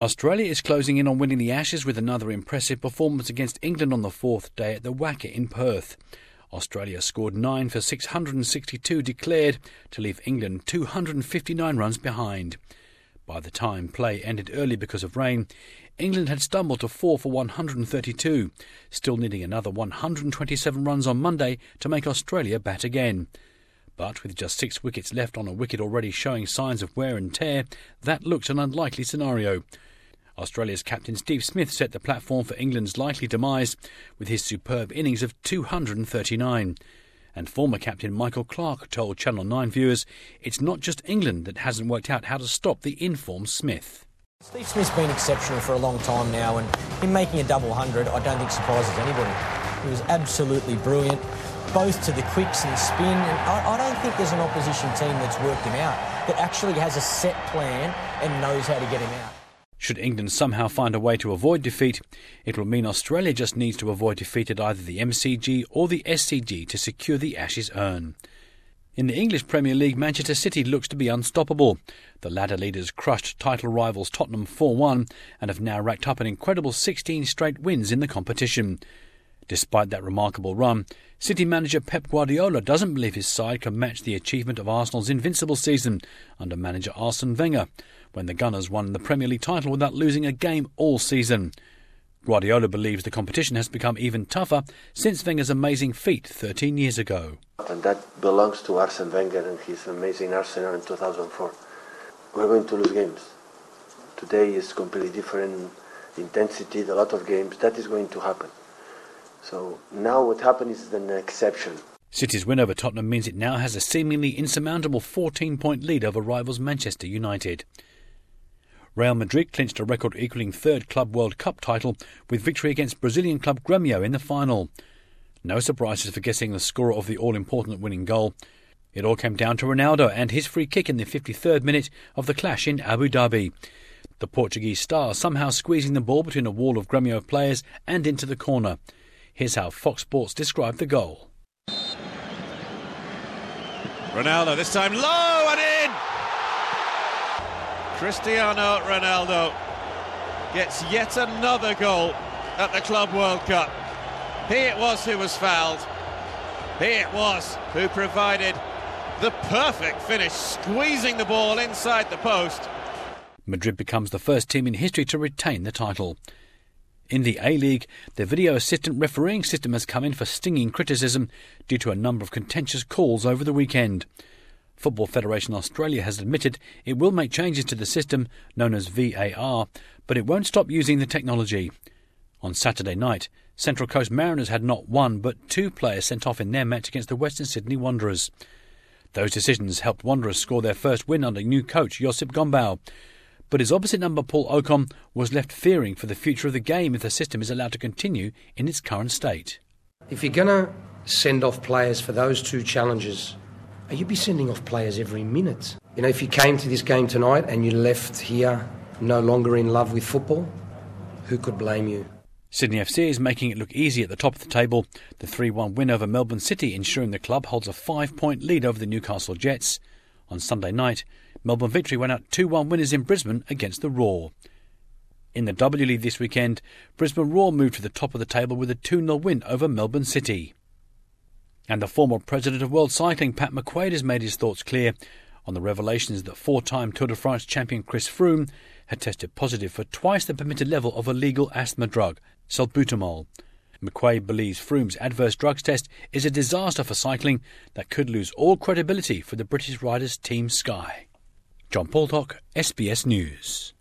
Australia is closing in on winning the Ashes with another impressive performance against England on the fourth day at the WACA in Perth. Australia scored 9 for 662 declared to leave England 259 runs behind. By the time play ended early because of rain, England had stumbled to 4 for 132, still needing another 127 runs on Monday to make Australia bat again. But with just 6 wickets left on a wicket already showing signs of wear and tear, that looked an unlikely scenario. Australia's captain Steve Smith set the platform for England's likely demise with his superb innings of 239. And former captain Michael Clarke told Channel 9 viewers it's not just England that hasn't worked out how to stop the informed Smith. Steve Smith's been exceptional for a long time now, and him making a double 100 I don't think surprises anybody. He was absolutely brilliant, both to the quicks and spin, and I don't think there's an opposition team that's worked him out, that actually has a set plan and knows how to get him out. Should England somehow find a way to avoid defeat, it will mean Australia just needs to avoid defeat at either the MCG or the SCG to secure the Ashes urn. In the English Premier League, Manchester City looks to be unstoppable. The ladder leaders crushed title rivals Tottenham 4-1 and have now racked up an incredible 16 straight wins in the competition. Despite that remarkable run, City manager Pep Guardiola doesn't believe his side can match the achievement of Arsenal's invincible season under manager Arsene Wenger, when the Gunners won the Premier League title without losing a game all season. Guardiola believes the competition has become even tougher since Wenger's amazing feat 13 years ago. And that belongs to Arsene Wenger and his amazing Arsenal in 2004. We're going to lose games. Today is completely different intensity, a lot of games. That is going to happen. So now what happened is an exception. City's win over Tottenham means it now has a seemingly insurmountable 14-point lead over rivals Manchester United. Real Madrid clinched a record-equalling third Club World Cup title with victory against Brazilian club Grêmio in the final. No surprises for guessing the scorer of the all-important winning goal. It all came down to Ronaldo and his free kick in the 53rd minute of the clash in Abu Dhabi. The Portuguese star somehow squeezing the ball between a wall of Grêmio players and into the corner. Here's how Fox Sports described the goal. Ronaldo this time low and in! Cristiano Ronaldo gets yet another goal at the Club World Cup. He it was who was fouled. He it was who provided the perfect finish, squeezing the ball inside the post. Madrid becomes the first team in history to retain the title. In the A-League, the video assistant refereeing system has come in for stinging criticism due to a number of contentious calls over the weekend. Football Federation Australia has admitted it will make changes to the system known as VAR, but it won't stop using the technology. On Saturday night, Central Coast Mariners had not one but 2 players sent off in their match against the Western Sydney Wanderers. Those decisions helped Wanderers score their first win under new coach Josip Gombau. But his opposite number, Paul Ocon, was left fearing for the future of the game if the system is allowed to continue in its current state. If you're going to send off players for those 2 challenges, you'd be sending off players every minute. You know, if you came to this game tonight and you left here no longer in love with football, who could blame you? Sydney FC is making it look easy at the top of the table. The 3-1 win over Melbourne City ensuring the club holds a 5-point lead over the Newcastle Jets. On Sunday night, Melbourne Victory went out 2-1 winners in Brisbane against the Roar. In the W League this weekend, Brisbane Roar moved to the top of the table with a 2-0 win over Melbourne City. And the former president of World Cycling, Pat McQuaid, has made his thoughts clear on the revelations that 4-time Tour de France champion Chris Froome had tested positive for twice the permitted level of a legal asthma drug, salbutamol. McQuaid believes Froome's adverse drugs test is a disaster for cycling that could lose all credibility for the British riders Team Sky. John Paltock, SBS News.